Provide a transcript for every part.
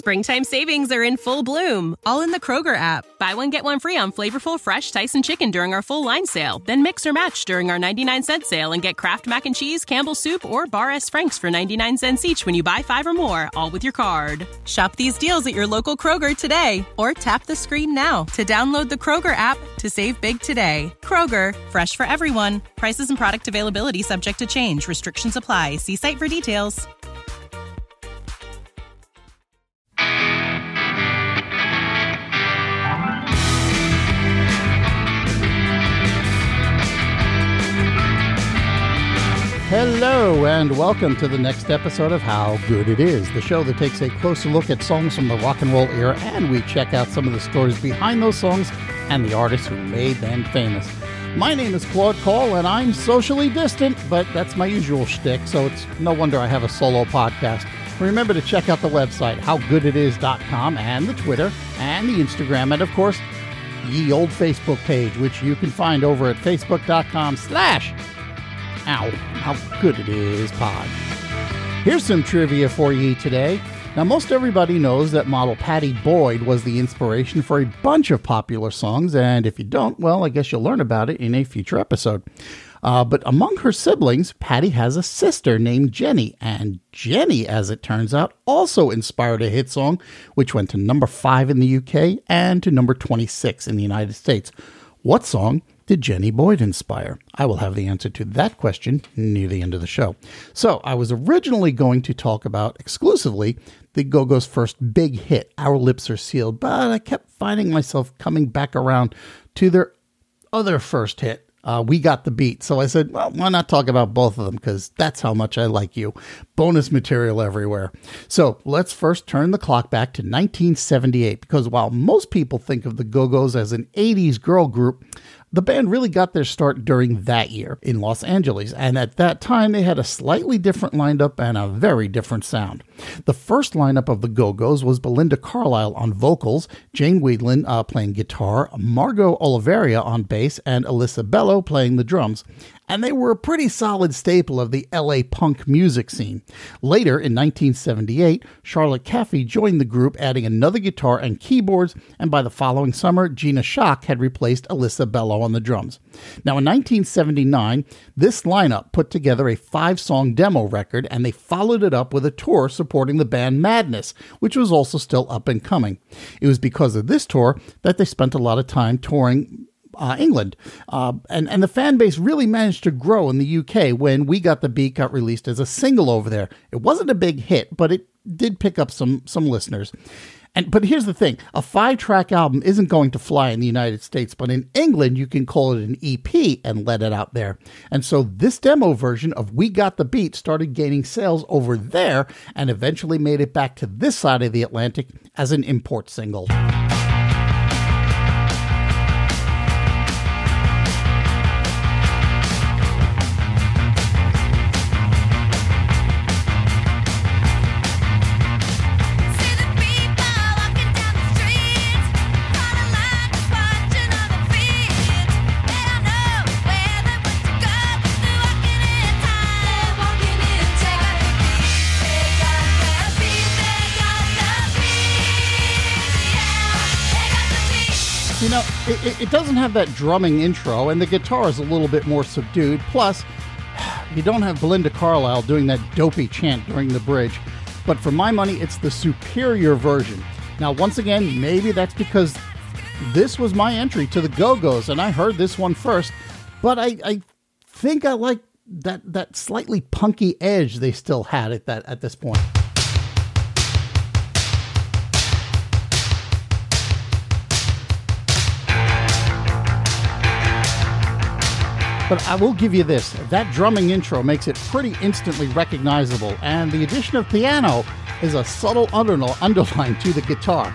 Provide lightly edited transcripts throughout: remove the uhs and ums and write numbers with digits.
Springtime savings are in full bloom, all in the Kroger app. Buy one, get one free on flavorful, fresh Tyson chicken during our full line sale. Then mix or match during our 99-cent sale and get Kraft Mac and Cheese, Campbell's Soup, or Bar S. Frank's for 99 cents each when you buy 5 or more, all with your card. Shop these deals at your local Kroger today, or tap the screen now to download the Kroger app to save big today. Kroger, fresh for everyone. Prices and product availability subject to change. Restrictions apply. See site for details. Hello, and welcome to the next episode of How Good It Is, the show that takes a closer look at songs from the rock and roll era, and we check out some of the stories behind those songs and the artists who made them famous. My name is Claude Call, and I'm socially distant, but that's my usual shtick, so it's no wonder I have a solo podcast. Remember to check out the website, howgooditis.com, and the Twitter, and the Instagram, and of course, ye old Facebook page, which you can find over at facebook.com/How Good It Is Pod. Here's some trivia for ye today. Now, most everybody knows that model Pattie Boyd was the inspiration for a bunch of popular songs, and if you don't, well, I guess you'll learn about it in a future episode. But among her siblings, Pattie has a sister named Jenny, and Jenny, as it turns out, also inspired a hit song, which went to number 5 in the UK and to number 26 in the United States. What song did Jenny Boyd inspire? I will have the answer to that question near the end of the show. So, I was originally going to talk about exclusively the Go-Go's first big hit, Our Lips Are Sealed, but I kept finding myself coming back around to their other first hit, We Got the Beat. So I said, well, why not talk about both of them, because that's how much I like you. Bonus material everywhere. So let's first turn the clock back to 1978, because while most people think of the Go-Go's as an 80s girl group, the band really got their start during that year in Los Angeles, and at that time they had a slightly different lineup and a very different sound. The first lineup of the Go-Go's was Belinda Carlisle on vocals, Jane Wiedlin playing guitar, Margot Oliveira on bass, and Alyssa Bello playing the drums. And they were a pretty solid staple of the LA punk music scene. Later, in 1978, Charlotte Caffey joined the group, adding another guitar and keyboards, and by the following summer, Gina Schock had replaced Alyssa Bello on the drums. Now, in 1979, this lineup put together a 5-song demo record, and they followed it up with a tour supporting the band Madness, which was also still up and coming. It was because of this tour that they spent a lot of time touring England. And the fan base really managed to grow in the UK when We Got the Beat got released as a single over there. It wasn't a big hit, but it did pick up some listeners. But here's the thing, a 5-track album isn't going to fly in the United States, but in England you can call it an EP and let it out there. And so this demo version of We Got the Beat started gaining sales over there and eventually made it back to this side of the Atlantic as an import single. You know, it doesn't have that drumming intro, and the guitar is a little bit more subdued. Plus, you don't have Belinda Carlisle doing that dopey chant during the bridge. But for my money, it's the superior version. Now, once again, maybe that's because this was my entry to the Go-Go's, and I heard this one first. But I think I like that slightly punky edge they still had at this point. But I will give you this, that drumming intro makes it pretty instantly recognizable, and the addition of piano is a subtle underline to the guitar.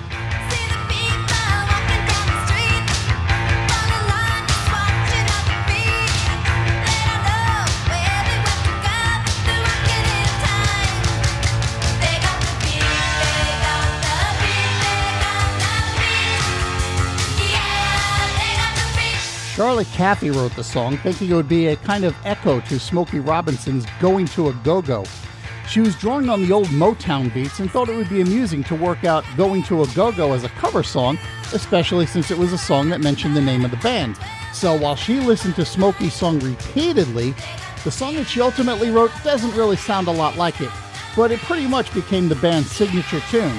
Charlotte Caffey wrote the song, thinking it would be a kind of echo to Smokey Robinson's Going to a Go-Go. She was drawing on the old Motown beats and thought it would be amusing to work out Going to a Go-Go as a cover song, especially since it was a song that mentioned the name of the band. So while she listened to Smokey's song repeatedly, the song that she ultimately wrote doesn't really sound a lot like it, but it pretty much became the band's signature tune.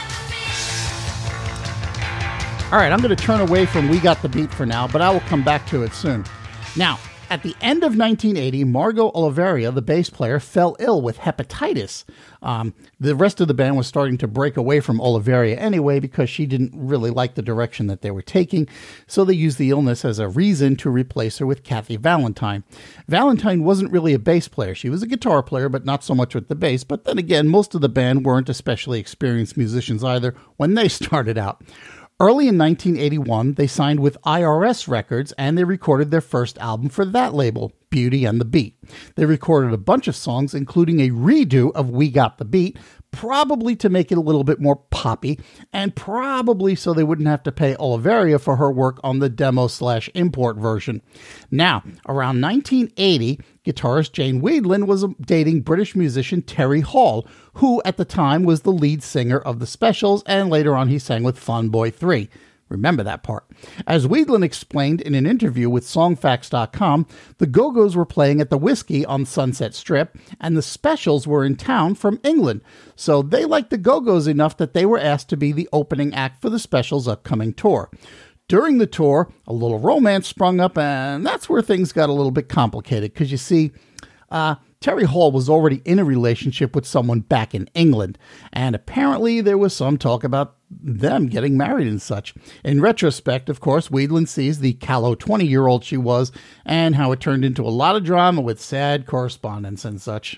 All right, I'm going to turn away from We Got the Beat for now, but I will come back to it soon. Now, at the end of 1980, Margot Oliveira, the bass player, fell ill with hepatitis. The rest of the band was starting to break away from Oliveira anyway because she didn't really like the direction that they were taking, so they used the illness as a reason to replace her with Kathy Valentine. Valentine wasn't really a bass player. She was a guitar player, but not so much with the bass. But then again, most of the band weren't especially experienced musicians either when they started out. Early in 1981, they signed with IRS Records, and they recorded their first album for that label, Beauty and the Beat. They recorded a bunch of songs, including a redo of We Got the Beat, probably to make it a little bit more poppy, and probably so they wouldn't have to pay Oliveira for her work on the demo/import version. Now, around 1980, guitarist Jane Wiedlin was dating British musician Terry Hall, who at the time was the lead singer of The Specials, and later on he sang with Fun Boy 3. Remember that part. As Wiedlin explained in an interview with Songfacts.com, the Go-Go's were playing at the Whiskey on Sunset Strip, and the Specials were in town from England. So they liked the Go-Go's enough that they were asked to be the opening act for the Specials' upcoming tour. During the tour, a little romance sprung up, and that's where things got a little bit complicated, because you see, Terry Hall was already in a relationship with someone back in England, and apparently there was some talk about them getting married and such. In retrospect, of course, Wiedlin sees the callow 20-year-old she was and how it turned into a lot of drama with sad correspondence and such.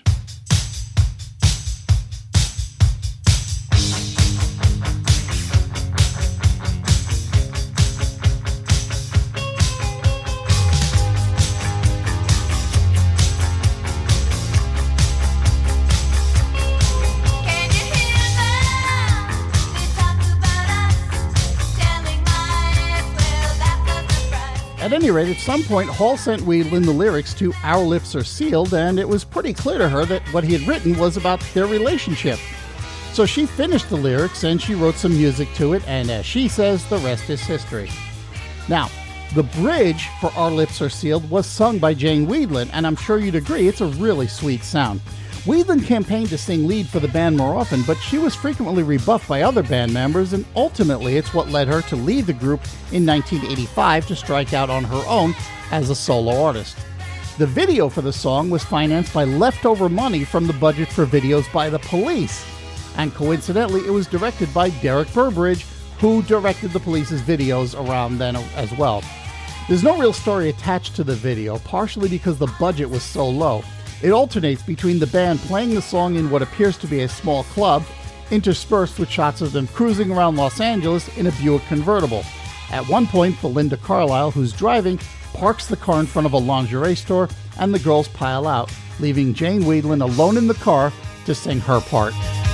At any rate, at some point, Hall sent Wiedlin the lyrics to Our Lips Are Sealed, and it was pretty clear to her that what he had written was about their relationship. So she finished the lyrics and she wrote some music to it, and as she says, the rest is history. Now, the bridge for Our Lips Are Sealed was sung by Jane Wiedlin, and I'm sure you'd agree it's a really sweet sound. Wiedlin campaigned to sing lead for the band more often, but she was frequently rebuffed by other band members, and ultimately it's what led her to leave the group in 1985 to strike out on her own as a solo artist. The video for the song was financed by leftover money from the budget for videos by the Police, and coincidentally it was directed by Derek Burbridge, who directed the Police's videos around then as well. There's no real story attached to the video, partially because the budget was so low. It alternates between the band playing the song in what appears to be a small club, interspersed with shots of them cruising around Los Angeles in a Buick convertible. At one point, Belinda Carlisle, who's driving, parks the car in front of a lingerie store, and the girls pile out, leaving Jane Wiedlin alone in the car to sing her part.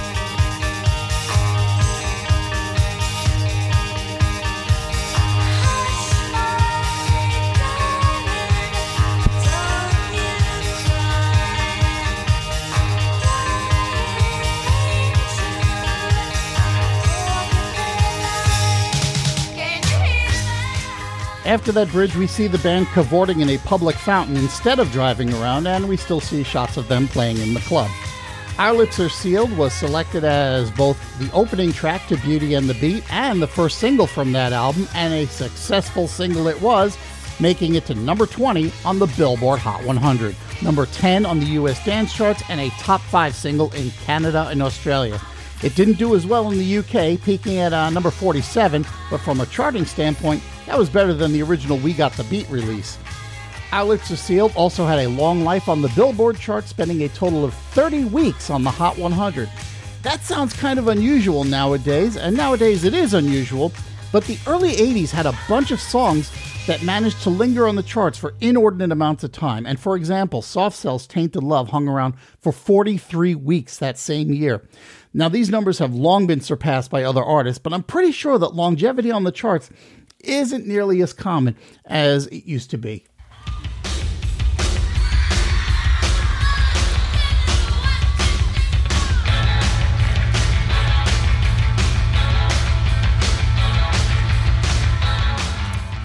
After that bridge, we see the band cavorting in a public fountain instead of driving around, and we still see shots of them playing in the club. Our Lips Are Sealed was selected as both the opening track to Beauty and the Beat and the first single from that album, and a successful single it was, making it to number 20 on the Billboard Hot 100, number 10 on the US dance charts, and a top 5 single in Canada and Australia. It didn't do as well in the UK, peaking at number 47, but from a charting standpoint, that was better than the original We Got the Beat release. Our Lips Are Sealed also had a long life on the Billboard chart, spending a total of 30 weeks on the Hot 100. That sounds kind of unusual nowadays, and nowadays it is unusual, but the early 80s had a bunch of songs that managed to linger on the charts for inordinate amounts of time. And for example, Soft Cell's Tainted Love hung around for 43 weeks that same year. Now, these numbers have long been surpassed by other artists, but I'm pretty sure that longevity on the charts isn't nearly as common as it used to be.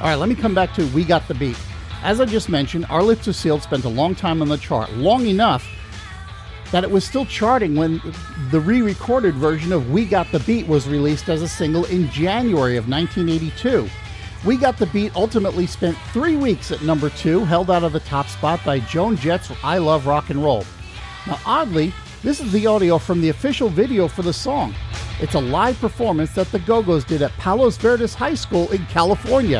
All right, let me come back to We Got the Beat. As I just mentioned, Our Lips Are Sealed spent a long time on the chart, long enough that it was still charting when the re-recorded version of We Got the Beat was released as a single in January of 1982. We Got the Beat ultimately spent 3 weeks at number 2, held out of the top spot by Joan Jett's I Love Rock and Roll. Now, oddly, this is the audio from the official video for the song. It's a live performance that the Go-Go's did at Palos Verdes High School in California.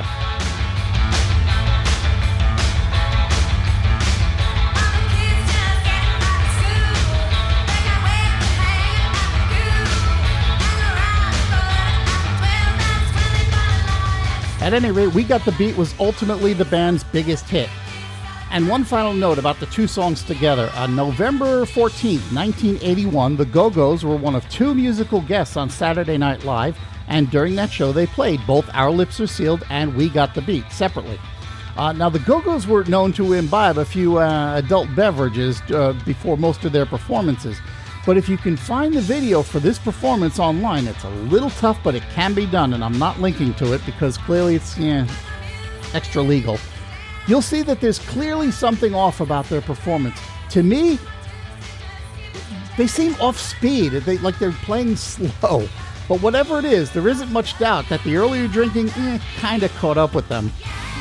At any rate, We Got the Beat was ultimately the band's biggest hit. And one final note about the two songs together. On November 14th, 1981, the Go-Go's were one of 2 musical guests on Saturday Night Live, and during that show they played both Our Lips Are Sealed and We Got the Beat separately. Now, the Go-Go's were known to imbibe a few adult beverages before most of their performances. But if you can find the video for this performance online, it's a little tough, but it can be done, and I'm not linking to it because clearly it's extra legal. You'll see that there's clearly something off about their performance. To me, they seem off speed, like they're playing slow. But whatever it is, there isn't much doubt that the earlier drinking kind of caught up with them.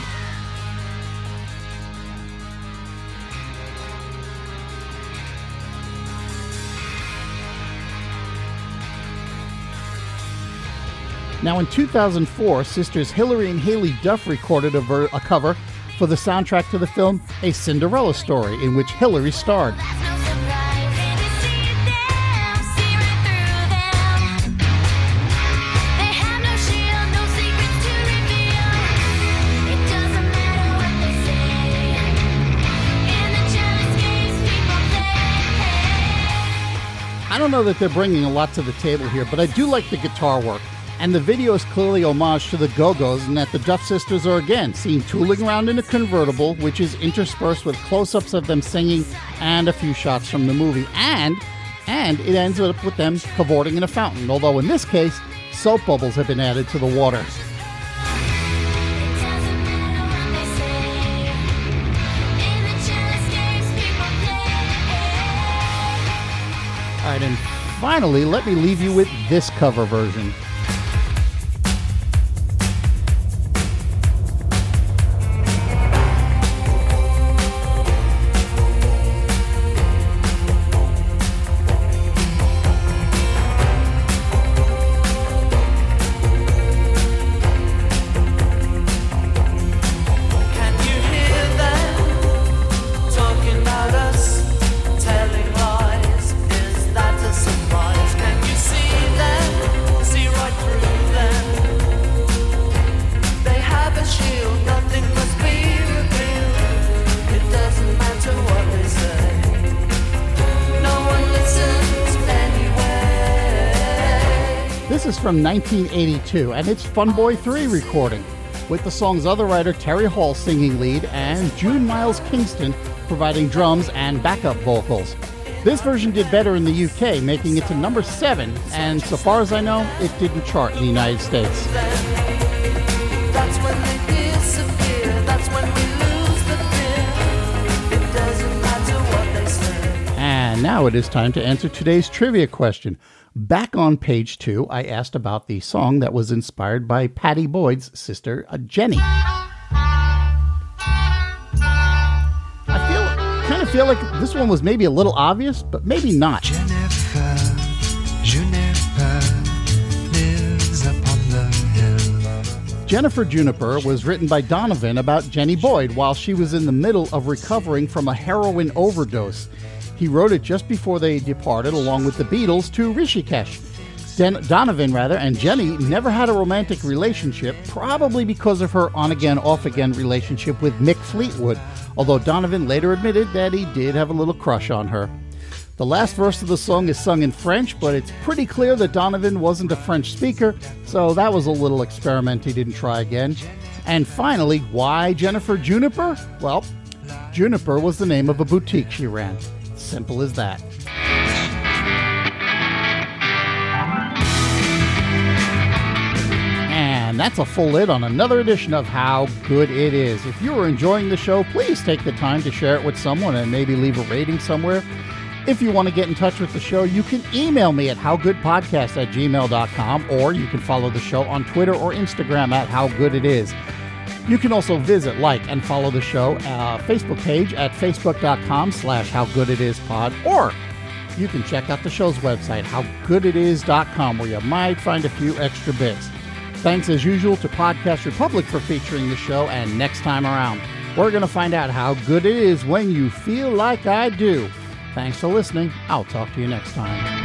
Now, in 2004, sisters Hilary and Haley Duff recorded a cover for the soundtrack to the film A Cinderella Story, in which Hilary starred. I don't know that they're bringing a lot to the table here, but I do like the guitar work. And the video is clearly homage to the Go-Go's in that the Duff sisters are again seen tooling around in a convertible, which is interspersed with close-ups of them singing and a few shots from the movie. And it ends up with them cavorting in a fountain, although in this case, soap bubbles have been added to the water. All right, and finally, let me leave you with this cover version. This is from 1982, and it's Fun Boy 3 recording, with the song's other writer Terry Hall singing lead and June Miles Kingston providing drums and backup vocals. This version did better in the UK, making it to number 7, and so far as I know, it didn't chart in the United States. That's when they disappear, that's when we lose the fear. It doesn't matter what they say. And now it is time to answer today's trivia question. Back on page 2, I asked about the song that was inspired by Pattie Boyd's sister, Jenny. I kind of feel like this one was maybe a little obvious, but maybe not. Juniper lives upon the hill. Jennifer Juniper was written by Donovan about Jenny Boyd while she was in the middle of recovering from a heroin overdose. He wrote it just before they departed, along with the Beatles, to Rishikesh. Donovan and Jenny never had a romantic relationship, probably because of her on-again, off-again relationship with Mick Fleetwood, although Donovan later admitted that he did have a little crush on her. The last verse of the song is sung in French, but it's pretty clear that Donovan wasn't a French speaker, so that was a little experiment he didn't try again. And finally, why Jennifer Juniper? Well, Juniper was the name of a boutique she ran. Simple as that. And And that's a full lid on another edition of How Good It Is. If you are enjoying the show, please take the time to share it with someone and maybe leave a rating somewhere. If you want to get in touch with the show, you can email me at howgoodpodcast@gmail.com, or you can follow the show on Twitter or Instagram at howgooditis. You can also visit, like, and follow the show Facebook page at facebook.com/howgooditispod, or you can check out the show's website, howgooditis.com, where you might find a few extra bits. Thanks as usual to Podcast Republic for featuring the show, and next time around, we're going to find out how good it is when you feel like I do. Thanks for listening. I'll talk to you next time.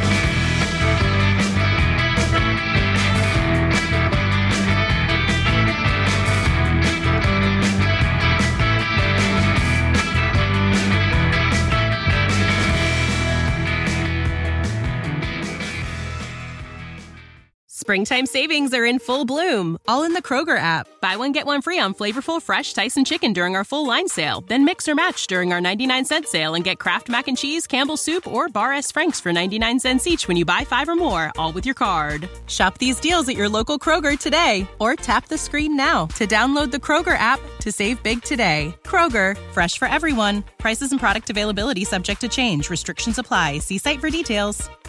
Springtime savings are in full bloom, all in the Kroger app. Buy one, get one free on flavorful, fresh Tyson chicken during our full line sale. Then mix or match during our 99-cent sale and get Kraft Mac and Cheese, Campbell's Soup, or Bar S. Frank's for 99 cents each when you buy 5 or more, all with your card. Shop these deals at your local Kroger today, or tap the screen now to download the Kroger app to save big today. Kroger, fresh for everyone. Prices and product availability subject to change. Restrictions apply. See site for details.